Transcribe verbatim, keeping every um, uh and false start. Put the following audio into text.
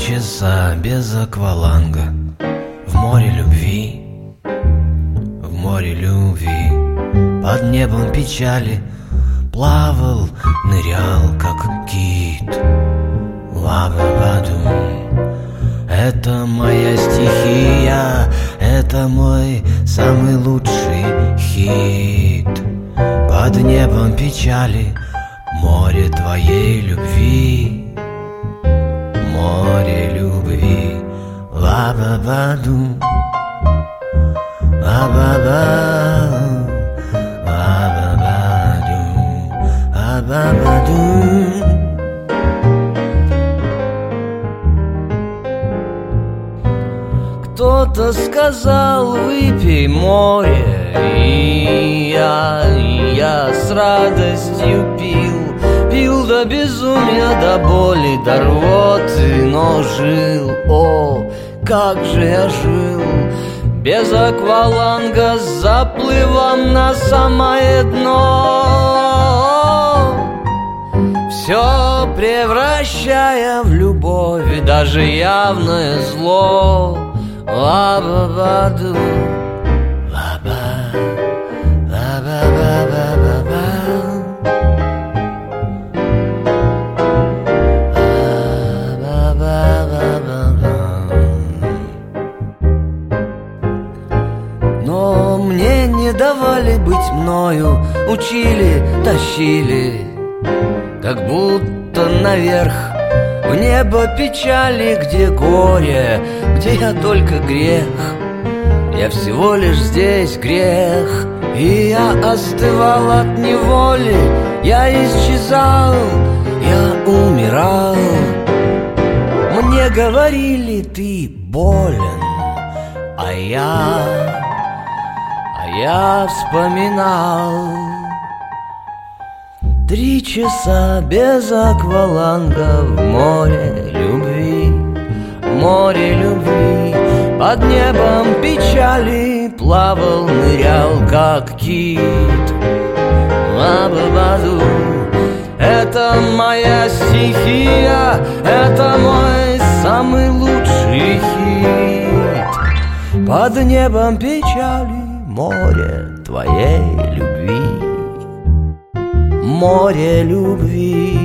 часа без акваланга в море любви, в море любви. Под небом печали плавал, нырял, как кит. Ла-ба-ба-дум. Это моя стихия, это мой самый лучший хит. Под небом печали, море твоей любви, море любви. Ла-ба-ба-дум, ла-ба-ба, ла-ба-ба-дум, ла-ба-ба-дум. Кто-то сказал: выпей море, и я, и я с радостью пил, пил до безумия, до боли, до рвоты, но жил, о, как же я жил, без акваланга, с заплывом на самое дно, все превращая в любовь, даже явное зло. Ла-ба-ба-ду, ла-ба, ла-ба-ба-ба-ба-ба, ла-ба-ба-ба-ба-ба. Но мне не давали быть мною, учили, тащили, как будто наверх, в небо печали, где горе, где я только грех. Я всего лишь здесь грех, и я остывал от неволи, я исчезал, я умирал. Мне говорили: ты болен, а я, а я вспоминал. Три часа без акваланга в море любви, море любви. Под небом печали плавал, нырял, как кит. Ла-ба-ба-ду. Это моя стихия, это мой самый лучший хит. Под небом печали, море твоей любви, море любви.